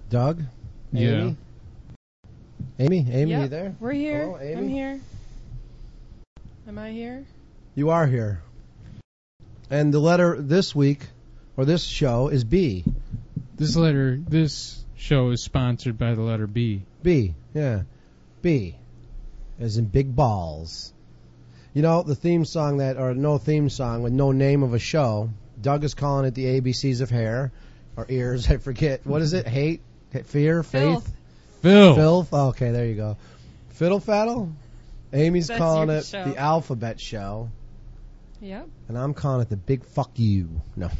Doug? Yeah. Amy, Yep, you there? We're here. Hello, Amy? I'm here. Am I here? You are here. And the letter this week, or this show, is B. This show is sponsored by the letter B. B, yeah. B, as in big balls. You know, the theme song or no theme song with no name of a show, Doug is calling it the ABCs of hair, or ears, I forget. What is it? Hate? Fear? Faith? Filth? Oh, okay, there you go. Fiddle Faddle? Amy's calling it the Alphabet Show. Yep. And I'm calling it the Big Fuck You. No.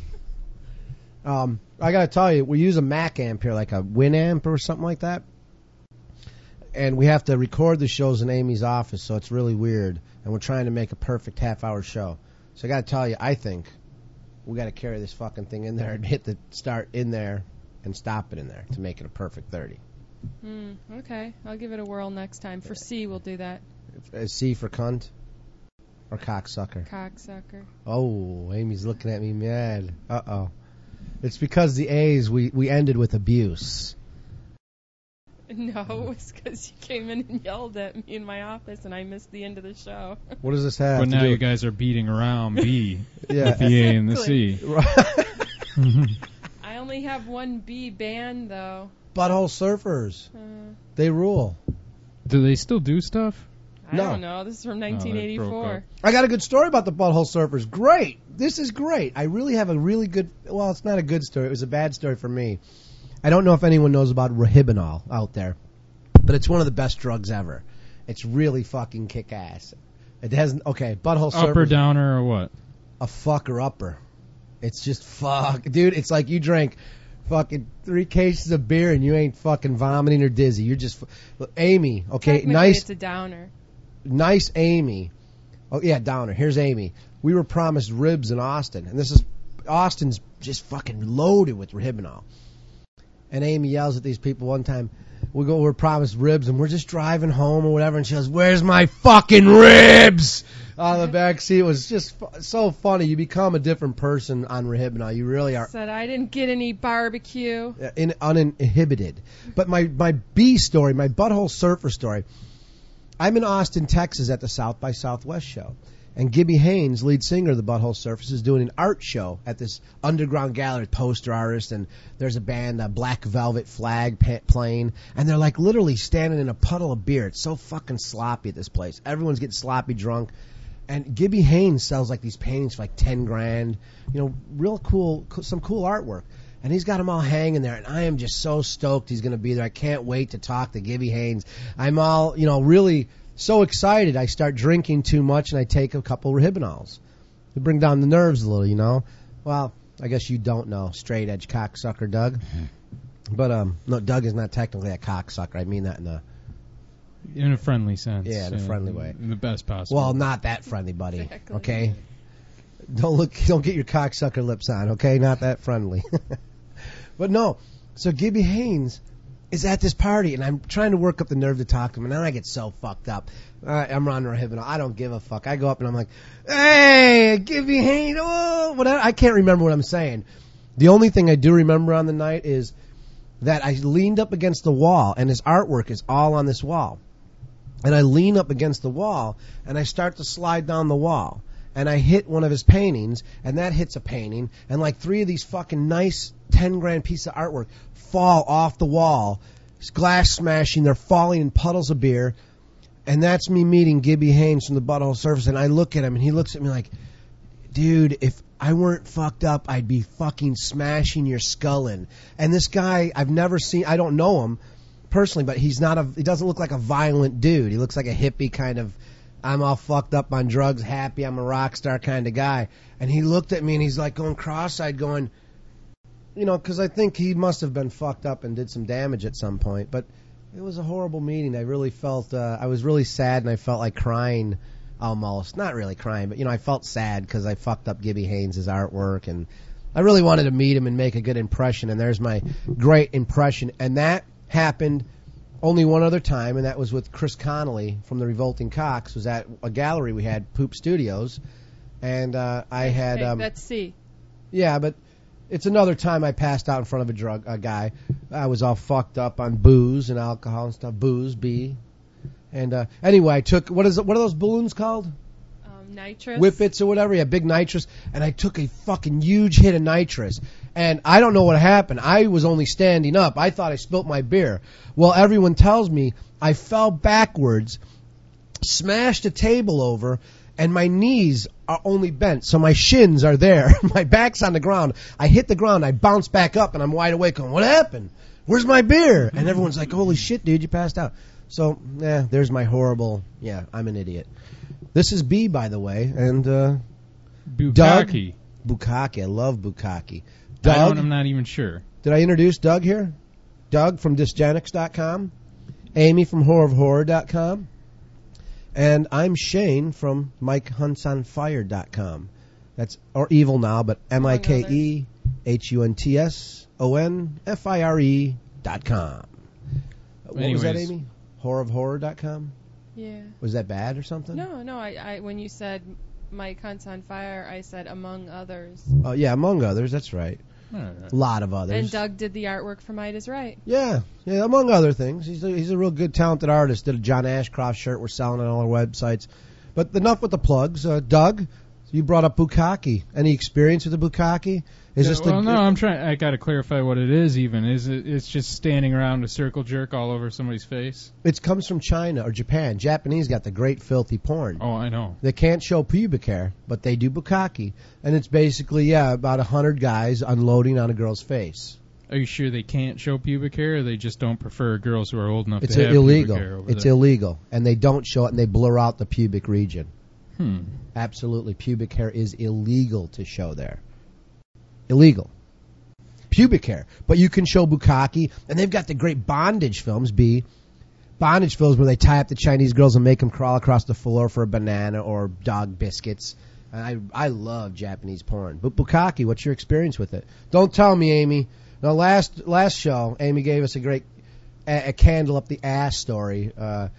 I gotta tell you, we use a Mac amp here, like a Winamp or something like that. And we have to record the shows in Amy's office, so it's really weird. And we're trying to make a perfect half-hour show. So I gotta tell you, I think we gotta carry this fucking thing in there and hit the start in there and stop it in there to make it a perfect 30. Okay. I'll give it a whirl next time. For C, we'll do that. C for cunt? Or cocksucker? Cocksucker. Oh, Amy's looking at me mad. Uh-oh. It's because the A's, we ended with abuse. No, it was because you came in and yelled at me in my office and I missed the end of the show. What does this have But to now do you guys are beating around B Yeah. with the A and the C. I only have one B band, though. Butthole Surfers. They rule. Do they still do stuff? I don't know. This is from 1984. I got a good story about the Butthole Surfers. Great. This is great. I really have a really good... Well, it's not a good story. It was a bad story for me. I don't know if anyone knows about Rohypnol out there, but it's one of the best drugs ever. It's really fucking kick-ass. It hasn't... Okay, Butthole Surfers... Upper, downer, or what? A fucker upper. It's just fuck. Dude, it's like you drank fucking 3 cases of beer and you ain't fucking vomiting or dizzy. You're just... Amy, okay, nice... It's a downer. Nice Amy. Oh, yeah, downer. Here's Amy. We were promised ribs in Austin, and this is... Austin's just fucking loaded with Rohypnol. And Amy yells at these people one time. We're promised ribs, and we're just driving home or whatever, and she goes, "Where's my fucking ribs?" Out of the back seat. It was just so funny. You become a different person on Rohypnol. You really are. Said I didn't get any barbecue. Uninhibited. But my B story, my Butthole Surfer story, I'm in Austin, Texas at the South by Southwest show. And Gibby Haynes, lead singer of the Butthole Surfers, is doing an art show at this underground gallery, poster artist, and there's a band, Black Velvet Flag, playing, and they're like literally standing in a puddle of beer. It's so fucking sloppy at this place. Everyone's getting sloppy drunk. And Gibby Haynes sells like these paintings for like $10,000, you know, real cool, some cool artwork. And he's got them all hanging there, and I am just so stoked he's going to be there. I can't wait to talk to Gibby Haynes. I'm all, you know, really so excited. I start drinking too much, and I take a couple Rohypnols to bring down the nerves a little, you know. Well, I guess you don't know, straight edge cocksucker Doug. But no, Doug is not technically a cocksucker. I mean that in a friendly sense. Yeah, in a friendly way. In the best possible. Well, not that friendly, buddy. Exactly. Okay. Don't get your cocksucker lips on. Okay, not that friendly. But no. So Gibby Haynes is at this party, and I'm trying to work up the nerve to talk to him, and then I get so fucked up. I'm on Rohypnol. I don't give a fuck. I go up and I'm like, "Hey, Gibby Haynes, oh, whatever." I can't remember what I'm saying. The only thing I do remember on the night is that I leaned up against the wall, and his artwork is all on this wall. And I lean up against the wall, and I start to slide down the wall. And I hit one of his paintings, and that hits a painting, and like 3 of these fucking nice $10,000 piece of artwork fall off the wall, glass smashing, they're falling in puddles of beer, and that's me meeting Gibby Haynes from the Butthole Surfers, and I look at him, and he looks at me like, "Dude, if I weren't fucked up, I'd be fucking smashing your skull in." And this guy, I've never seen, I don't know him personally, but he doesn't look like a violent dude. He looks like a hippie kind of, I'm all fucked up on drugs, happy, I'm a rock star kind of guy. And he looked at me, and he's like going cross-eyed, going, you know, because I think he must have been fucked up and did some damage at some point. But it was a horrible meeting. I really felt, I was really sad, and I felt like crying almost. Not really crying, but, you know, I felt sad because I fucked up Gibby Haynes' artwork, and I really wanted to meet him and make a good impression, and there's my great impression. And that happened only one other time, and that was with Chris Connolly from the Revolting Cocks. Was at a gallery we had, Poop Studios, and I had... That's C. Yeah, but it's another time I passed out in front of a guy. I was all fucked up on booze and alcohol and stuff. Booze, B. And anyway, I took what are those balloons called? Nitrous. Whippets or whatever. Yeah, big nitrous. And I took a fucking huge hit of nitrous. And I don't know what happened. I was only standing up. I thought I spilt my beer. Well, everyone tells me I fell backwards, smashed a table over, and my knees are only bent, so my shins are there. My back's on the ground. I hit the ground. I bounce back up, and I'm wide awake going, what happened? Where's my beer? And everyone's like, holy shit, dude, you passed out. So, there's my horrible, I'm an idiot. This is B, by the way, and Bukkake. Doug. Bukkake. I love Bukkake. Doug, I'm not even sure. Did I introduce Doug here? Doug from Dysgenics.com. Amy from horrorofhorror.com. And I'm Shane from MikeHuntsOnFire.com. That's, or Evil Now, but MikeHuntsonFire.com. What was that, Amy? Horrorofhorror.com? Yeah. Was that bad or something? No. I when you said Mike Hunts on Fire, I said among others. Oh, yeah, among others. That's right. A lot of others. And Doug did the artwork for Might Is Right. Yeah, among other things. He's a real good, talented artist. Did a John Ashcroft shirt. We're selling it on all our websites. But enough with the plugs. Doug, you brought up Bukkake. Any experience with the Bukkake? I got to clarify what it is. Even it's just standing around a circle jerk all over somebody's face. It comes from China or Japan. Japanese got the great filthy porn. Oh, I know. They can't show pubic hair, but they do Bukkake, and it's basically about 100 guys unloading on a girl's face. Are you sure they can't show pubic hair, or they just don't prefer girls who are old enough to have illegal. pubic hair over It's there? illegal, and they don't show it, and they blur out the pubic region. Absolutely, pubic hair is illegal to show there. Illegal. Pubic hair. But you can show Bukkake, and they've got the great bondage films, bondage films where they tie up the Chinese girls and make them crawl across the floor for a banana or dog biscuits. And I love Japanese porn. But Bukkake, what's your experience with it? Don't tell me, Amy. No, last show, Amy gave us a great a candle up the ass story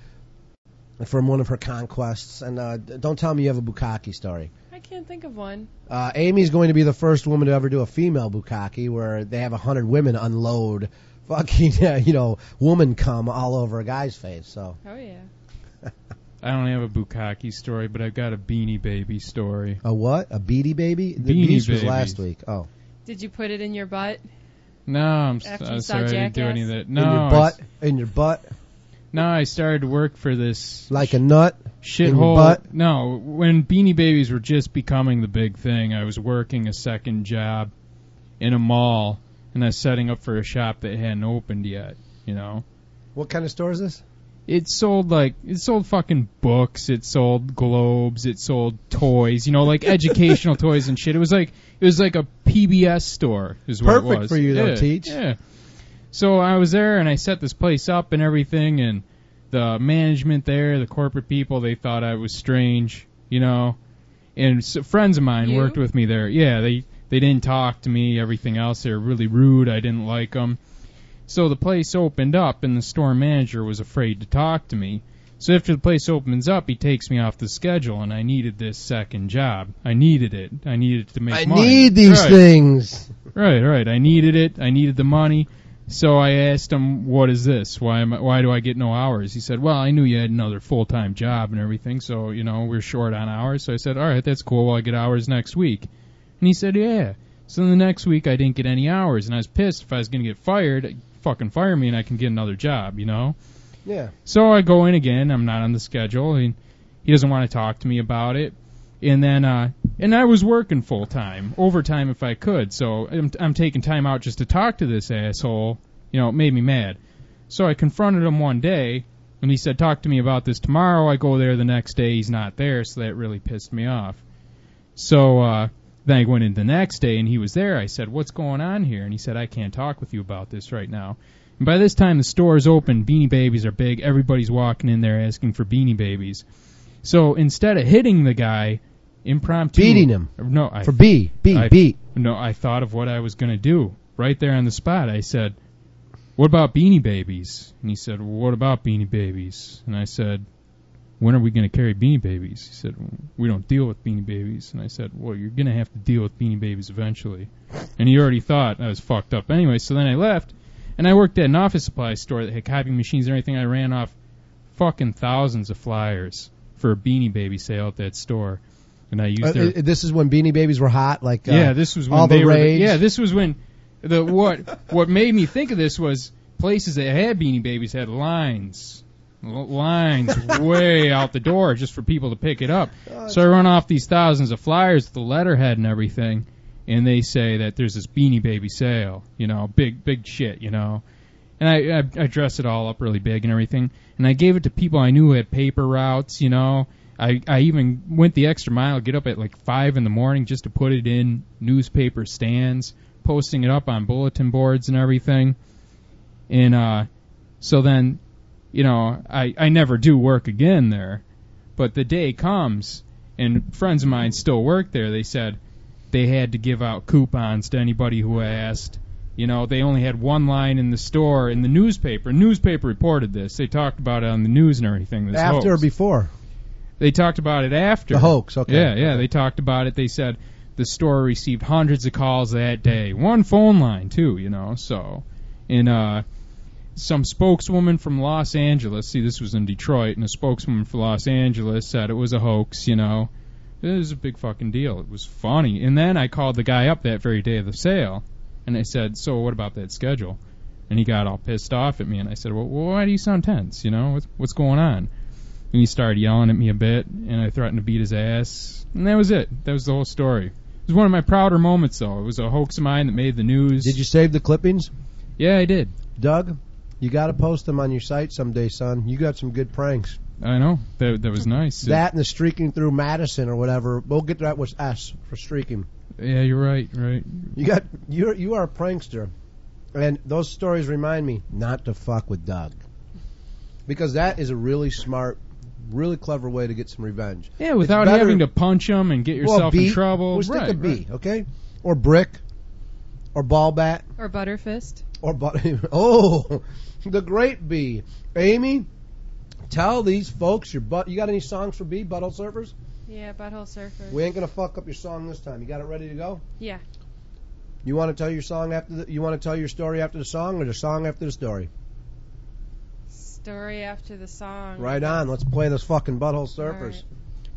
from one of her conquests. And don't tell me you have a Bukkake story. I can't think of one. Amy's going to be the first woman to ever do a female Bukkake where they have 100 women unload fucking, woman cum all over a guy's face. So. Oh, yeah. I don't have a Bukkake story, but I've got a Beanie Baby story. A what? A Beanie Baby? The Beanie Beast was Babies. last week. Oh. Did you put it in your butt? No, I'm sorry, I didn't do any of that. No, In your butt? No, I started to work for this. Like a nut? In your Shithole. butt? No, when Beanie Babies were just becoming the big thing, I was working a second job in a mall, and I was setting up for a shop that hadn't opened yet, What kind of store is this? It sold fucking books, it sold globes, it sold toys, like educational toys and shit. It was like a PBS store is what it was. Perfect for you though, Teach. Yeah. So I was there and I set this place up and everything, and the management there, the corporate people, they thought I was strange, And friends of mine worked with me there. Yeah, they didn't talk to me, everything else. They were really rude. I didn't like them. So the place opened up, and the store manager was afraid to talk to me. So after the place opens up, he takes me off the schedule, and I needed this second job. I needed it. I needed it to make money. I need these things. Right. I needed it. I needed the money. So I asked him, what is this? Why do I get no hours? He said, well, I knew you had another full-time job and everything, so, we're short on hours. So I said, all right, that's cool. Well, I get hours next week. And he said, yeah. So the next week I didn't get any hours, and I was pissed. If I was going to get fired, fucking fire me and I can get another job, Yeah. So I go in again. I'm not on the schedule, and he doesn't want to talk to me about it. And then, and I was working full time, overtime if I could. So I'm taking time out just to talk to this asshole. It made me mad. So I confronted him one day, and he said, talk to me about this tomorrow. I go there the next day. He's not there, so that really pissed me off. So then I went in the next day, and he was there. I said, what's going on here? And he said, I can't talk with you about this right now. And by this time, the store's open. Beanie Babies are big. Everybody's walking in there asking for Beanie Babies. So instead of hitting the guy, impromptu... Beating him. No, beat. No, I thought of what I was going to do. Right there on the spot, I said, what about Beanie Babies? And he said, well, what about Beanie Babies? And I said, when are we going to carry Beanie Babies? He said, we don't deal with Beanie Babies. And I said, well, you're going to have to deal with Beanie Babies eventually. And he already thought I was fucked up anyway. So then I left, and I worked at an office supply store that had copy machines and everything. I ran off fucking thousands of flyers for a Beanie Baby sale at that store. And I used this is when Beanie Babies were hot, like this was when all the rage. This was when what made me think of this was places that had Beanie Babies had lines way out the door just for people to pick it up. So I run off these thousands of flyers with the letterhead and everything, and they say that there's this Beanie Baby sale, big shit, And I dressed it all up really big and everything, and I gave it to people I knew who had paper routes, I even went the extra mile, get up at like 5 in the morning just to put it in newspaper stands, posting it up on bulletin boards and everything. And so then, I never do work again there. But the day comes, and friends of mine still work there. They said they had to give out coupons to anybody who asked. They only had one line in the store in the newspaper. Newspaper reported this. They talked about it on the news and everything. After or before? They talked about it after. The hoax, okay. Yeah, they talked about it. They said the store received hundreds of calls that day. One phone line, too, so. And some spokeswoman from Los Angeles, this was in Detroit, and a spokeswoman from Los Angeles said it was a hoax, It was a big fucking deal. It was funny. And then I called the guy up that very day of the sale, and I said, so what about that schedule? And he got all pissed off at me, and I said, well, why do you sound tense, What's going on? And he started yelling at me a bit, and I threatened to beat his ass. And that was it. That was the whole story. It was one of my prouder moments, though. It was a hoax of mine that made the news. Did you save the clippings? Yeah, I did. Doug, you got to post them on your site someday, son. You got some good pranks. I know. That was nice. That and the streaking through Madison or whatever. We'll get that with S for streaking. Yeah, you're right. You are a prankster. And those stories remind me not to fuck with Doug. Because that is a really smart, really clever way to get some revenge. Yeah, without having to punch them and get yourself in trouble. We'll stick a B, okay? Or brick. Or ball bat. Or butterfist. Or oh, the great B. Amy, tell these folks you got any songs for B, Butthole Surfers? Yeah, Butthole Surfers. We ain't gonna fuck up your song this time. You got it ready to go? Yeah. You want to tell your song you want to tell your story after the song, or the song after the story? Story after the song. Right on. Let's play this fucking Butthole Surfers. Right.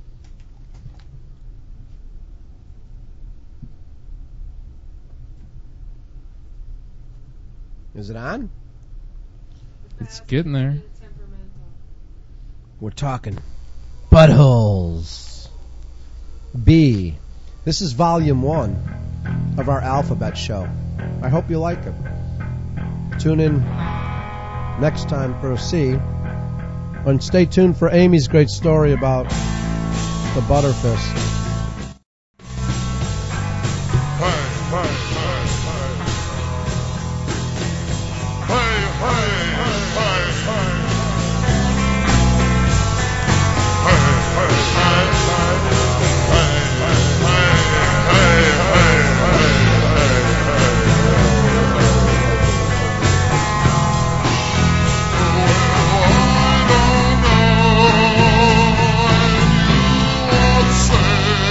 Is it on? It's getting there. We're talking buttholes. B. This is volume 1 of our alphabet show. I hope you like it. Tune in next time for a C. And stay tuned for Amy's great story about the Butterfist. Say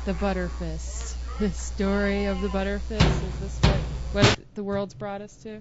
The Butterfist. The story of the Butterfist. Is this what the world's brought us to?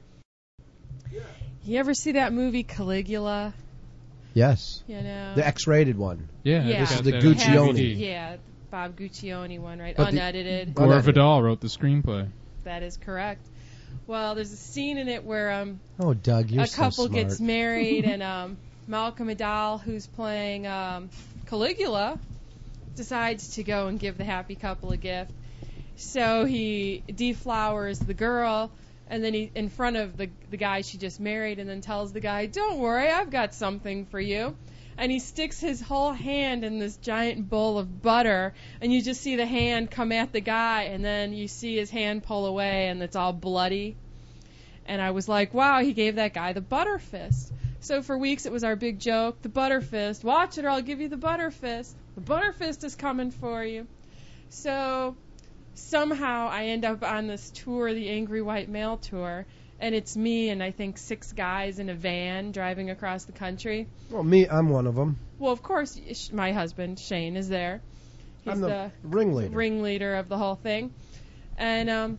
You ever see that movie Caligula? Yes. You know. The X-rated one. Yeah, Yeah. I This is got the that Guccione. on DVD. Yeah, Bob Guccione one, right? But the- Unedited. Gore Vidal wrote the screenplay. That is correct. Well, there's a scene in it where Oh, Doug, you're a couple so smart. gets married, and Malcolm Adal, who's playing Caligula, decides to go and give the happy couple a gift. So he deflowers the girl, and then he in front of the guy she just married, and then tells the guy, "Don't worry, I've got something for you." And he sticks his whole hand in this giant bowl of butter, and you just see the hand come at the guy, and then you see his hand pull away, and it's all bloody. And I was like, wow, he gave that guy the butter fist. So for weeks it was our big joke, the butter fist. Watch it or I'll give you the butter fist. The butter fist is coming for you. So somehow I end up on this tour, the Angry White Male Tour, and it's me and I think 6 guys in a van driving across the country. Well, me, I'm one of them. Well, of course, my husband, Shane, is there. He's I'm the ringleader of the whole thing. And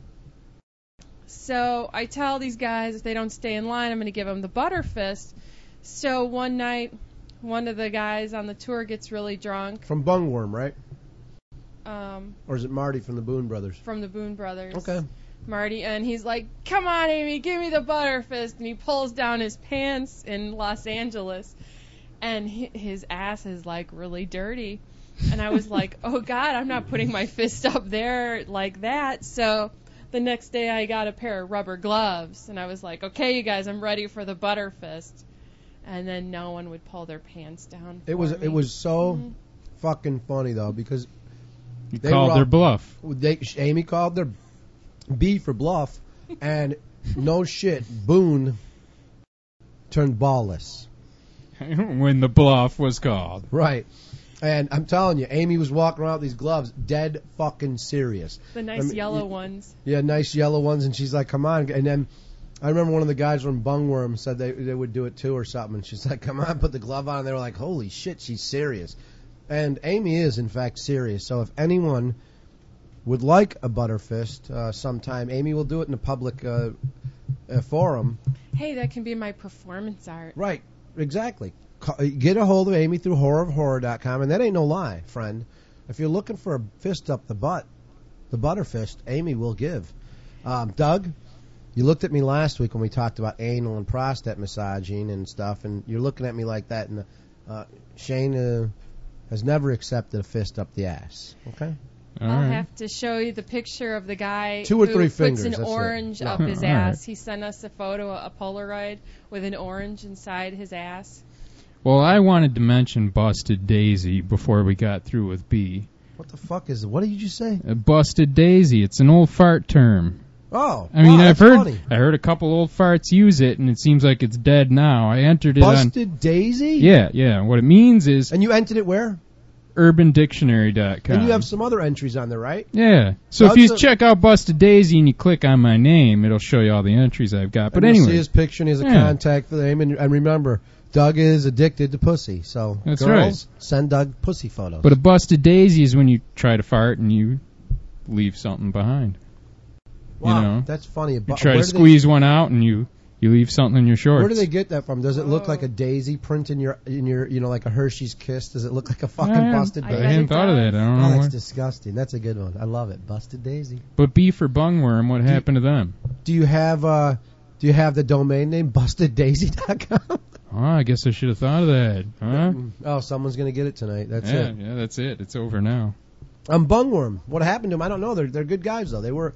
so I tell these guys if they don't stay in line, I'm going to give them the butter fist. So one night, one of the guys on the tour gets really drunk. From Bungworm, right? From Or is it Marty from the Boone Brothers? the Boone Brothers. Okay. Marty, and he's like, "Come on, Amy, give me the butter fist," and he pulls down his pants in Los Angeles, and his ass is like really dirty, and I was like, "Oh God, I'm not putting my fist up there like that." So the next day I got a pair of rubber gloves, and I was like, "Okay, you guys, I'm ready for the butter fist," and then no one would pull their pants down. It was so fucking funny though because You called their bluff. Amy called their B for bluff, and no shit, Boone turned ballless. When the bluff was called. Right. And I'm telling you, Amy was walking around with these gloves, dead fucking serious. The nice yellow ones. Yeah, nice yellow ones, and she's like, come on. And then I remember one of the guys from Bungworm said they would do it too or something, and she's like, come on, put the glove on. And they were like, holy shit, she's serious. And Amy is, in fact, serious. So if anyone would like a butterfist sometime, Amy will do it in a public forum. Hey, that can be my performance art. Right, exactly. Get a hold of Amy through horrorofhorror.com, and that ain't no lie, friend. If you're looking for a fist up the butt, the butterfist, Amy will give. Doug, you looked at me last week when we talked about anal and prostate massaging and stuff, and you're looking at me like that, and Shane has never accepted a fist up the ass, okay? I'll have to show you the picture of the guy 2 or 3 who fingers, puts an that's orange it. up his All right. ass. He sent us a photo, a Polaroid, with an orange inside his ass. Well, I wanted to mention Busted Daisy before we got through with B. What the fuck is it? What did you just say? Busted Daisy. It's an old fart term. Oh, I mean, wow, I've that's heard funny. I heard a couple old farts use it, and it seems like it's dead now. I entered it Busted Daisy? on. Yeah. What it means is And you entered it where? UrbanDictionary.com. And you have some other entries on there, right? Yeah. So if you check out Busted Daisy and you click on my name, it'll show you all the entries I've got. But and you'll anyway, see his picture and he has a Yeah. contact for him. And remember, Doug is addicted to pussy. So, That's girls, send Doug pussy photos. but a Busted Daisy is when you try to fart and you leave something behind. wow, you know, that's funny. You try to squeeze one out and you leave something in your shorts. Where do they get that from? Does it look like a daisy print in your, like a Hershey's Kiss? Does it look like a fucking busted I I daisy? bet hadn't it thought of does. that. I don't Oh, know. that's Where. disgusting. That's a good one. I love it. Busted daisy. But B for Bungworm, what happened to them? Do you have the domain name busteddaisy.com? Oh, I guess I should have thought of that. Huh? Oh, someone's gonna get it tonight. That's Yeah, it. yeah, that's it. It's over now. Bungworm. What happened to them? I don't know. They're good guys though. They were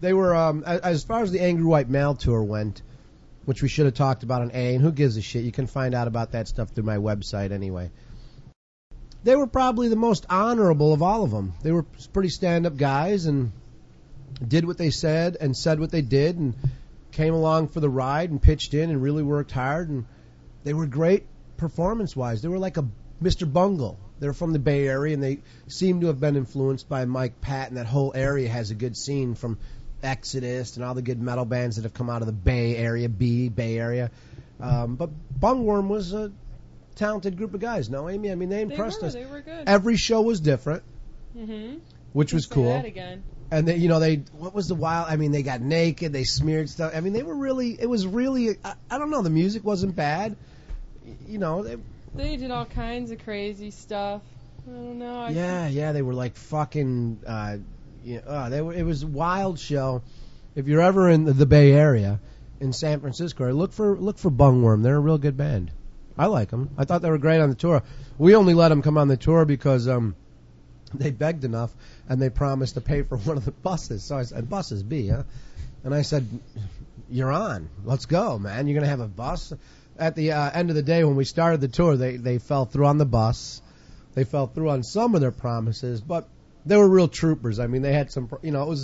as far as the Angry White Male tour went, which we should have talked about on A. And who gives a shit? You can find out about that stuff through my website anyway. They were probably the most honorable of all of them. They were pretty stand-up guys and did what they said and said what they did and came along for the ride and pitched in and really worked hard. And they were great performance-wise. They were like a Mr. Bungle. They're from the Bay Area, and they seem to have been influenced by Mike Patton. That whole area has a good scene from Exodus and all the good metal bands that have come out of the Bay Area, Bay Area. But Bungworm was a talented group of guys. No, Amy? I mean, they impressed us. They were good. Every show was different. Mm-hmm. which was Say cool. that again. And they, what was the wild? I mean, they got naked, they smeared stuff. I mean, it was really, I don't know, the music wasn't bad. They did all kinds of crazy stuff. I don't know. Yeah, they were like fucking, it was a wild show. If you're ever in the Bay Area, in San Francisco, look for Bungworm. They're a real good band. I like them. I thought they were great on the tour. We only let them come on the tour because, they begged enough, and they promised to pay for one of the buses. So I said, buses B, huh? And I said, you're on. Let's go, man. You're going to have a bus? At the end of the day, when we started the tour, they fell through on the bus. They fell through on some of their promises, but they were real troopers. I mean, they had some,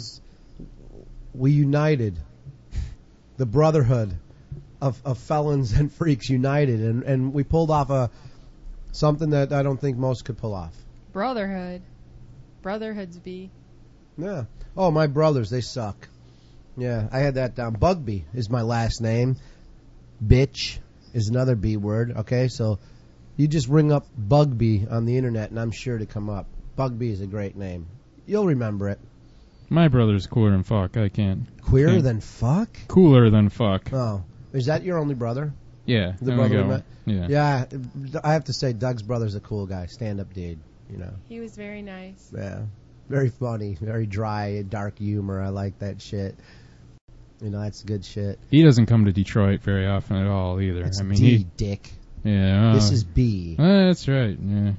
we united. The brotherhood of felons and freaks united, and we pulled off something that I don't think most could pull off. Brotherhood's B. Yeah. Oh, my brothers, they suck. Yeah, I had that down. Bugby is my last name. Bitch is another B word. Okay, so you just ring up Bugby on the internet, and I'm sure to come up. Bugby is a great name. You'll remember it. My brother's cooler than fuck. I can't. Queerer than fuck? Cooler than fuck. Oh. Is that your only brother? Yeah. The brother we met? Yeah. Yeah, I have to say, Doug's brother's a cool guy. Stand-up dude, He was very nice. Yeah. Very funny. Very dry, dark humor. I like that shit. That's good shit. He doesn't come to Detroit very often at all either. It's I mean, D, dick. Yeah. This is B. That's right. Yeah.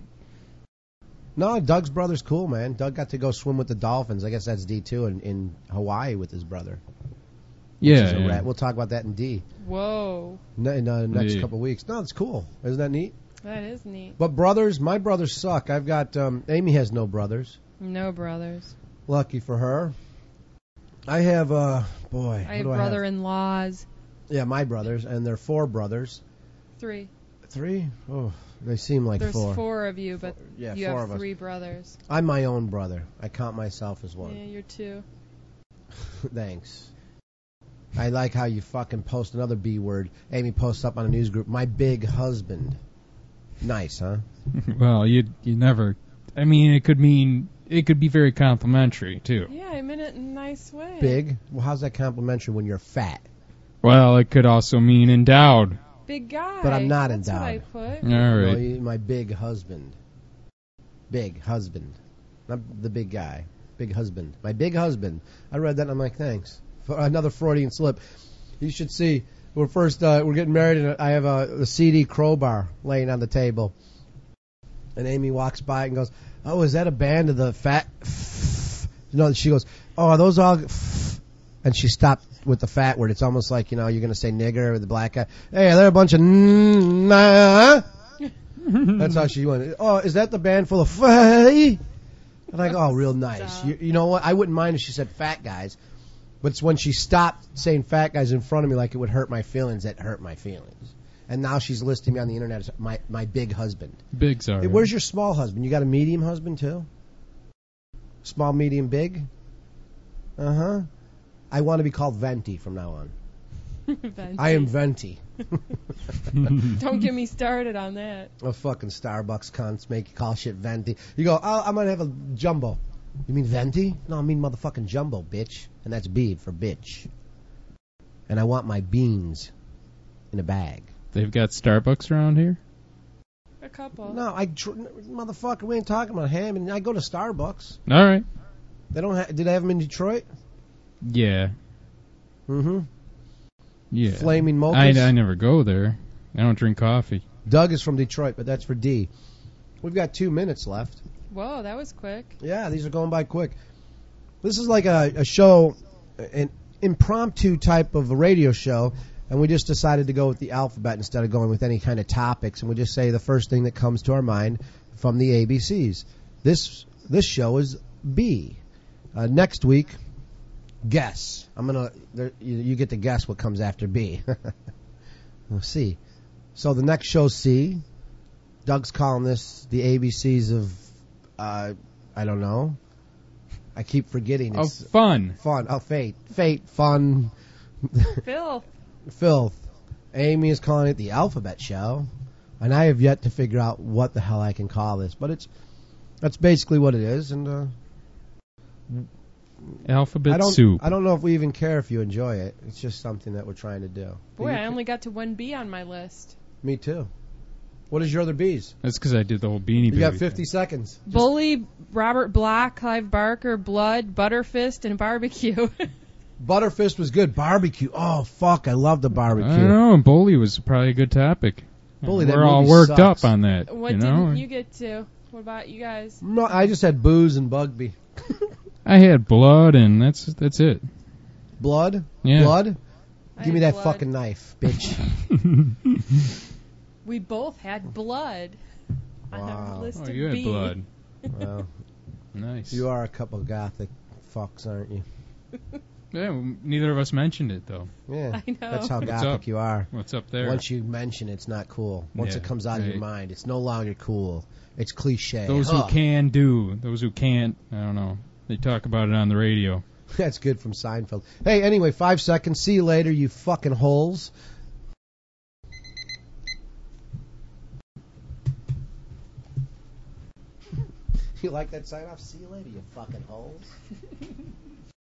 No, Doug's brother's cool, man. Doug got to go swim with the dolphins. I guess that's D too, in Hawaii with his brother. Yeah. We'll talk about that in D. Whoa. In the next couple of weeks. No, it's cool. Isn't that neat? That is neat. But my brothers suck. I've got, Amy has no brothers. No brothers. Lucky for her. I have, I have brother-in-laws. Yeah, my brothers, and they're 4 brothers. 3. 3? Oh, they seem like There's 4. There's 4 of you, but you 4 have of 3 brothers. I'm my own brother. I count myself as one. Yeah, you're 2. Thanks. I like how you fucking post another B word. Amy posts up on a news group, my big husband. Nice, huh? Well, you never. I mean, it could be very complimentary too. Yeah, I meant it in a nice way. Big? Well, how's that complimentary when you're fat? Well, it could also mean endowed. Big guy. But I'm not That's endowed. What I put. All right. No, my big husband. Big husband. Not the big guy. Big husband. My big husband. I read that and I'm like, thanks. For another Freudian slip. You should see. We're getting married and I have a CD crowbar laying on the table. And Amy walks by and goes, oh, is that a band of the fat? No, she goes, oh, are those all? And she stopped with the fat word. It's almost like, you're going to say nigger with the black guy. Hey, they're a bunch of nah. That's how she went. Oh, is that the band full of fat? And I go, oh, real nice. You know what? I wouldn't mind if she said fat guys. But it's when she stopped saying fat guys in front of me like it would hurt my feelings, that hurt my feelings. And now she's listing me on the internet as my big husband. Big, sorry. Hey, where's your small husband? You got a medium husband too? Small, medium, big? Uh-huh. I want to be called Venti from now on. Venti. I am Venti. Don't get me started on that. Oh, fucking Starbucks cunts make you call shit Venti. You go, oh, I'm going to have a jumbo. You mean Venti? No, I mean motherfucking jumbo, bitch. And that's B for bitch. And I want my beans in a bag. They've got Starbucks around here? A couple. No, motherfucker, we ain't talking about ham. And I go to Starbucks. All right. They don't do they have them in Detroit? Yeah. Mm-hmm. Yeah. Flaming mochas? I never go there. I don't drink coffee. Doug is from Detroit, but that's for D. We've got 2 minutes left. Whoa, that was quick. Yeah, these are going by quick. This is like a show, an impromptu type of a radio show, and we just decided to go with the alphabet instead of going with any kind of topics, and we just say the first thing that comes to our mind from the ABCs. This show is B. Next week, guess. You get to guess what comes after B. We'll see. So the next show's C. Doug's calling this the ABCs of, I don't know. I keep forgetting. It's fun. Fun. Oh, fate, fun. Filth. Amy is calling it the Alphabet Show, and I have yet to figure out what the hell I can call this, but that's basically what it is, and Alphabet soup. I don't know if we even care if you enjoy it. It's just something that we're trying to do. Boy, I only got to one B on my list. Me too. What is your other B's? That's because I did the whole Beanie Baby. You got 50 seconds. Bully, Robert Block, Clive Barker, Blood, Butterfist, and Barbecue. Butterfist was good. Barbecue. Oh, fuck. I love the barbecue. I don't know. Bully was probably a good topic. Bully, that We're all movie worked sucks. up on that. What you know? didn't you get to? What about you guys? No, I just had booze and Bugby. I had Blood, and that's it. Blood? Yeah. Blood? I Give me had that Blood. fucking knife, bitch. We both had Blood. On Wow. our list Oh, of you had B. Blood. Well, Nice. you are a couple gothic fucks, aren't you? Yeah, well, neither of us mentioned it, though. Yeah. I know. That's how What's gothic up? you are. What's up there? Once you mention it, it's not cool. Once Yeah, it comes out of your right. mind, it's no longer cool. It's cliche. Those Huh. who can do. Those who can't, I don't know. They talk about it on the radio. That's good from Seinfeld. Hey, anyway, 5 seconds. See you later, you fucking holes. You like that sign off? See you later, you fucking holes.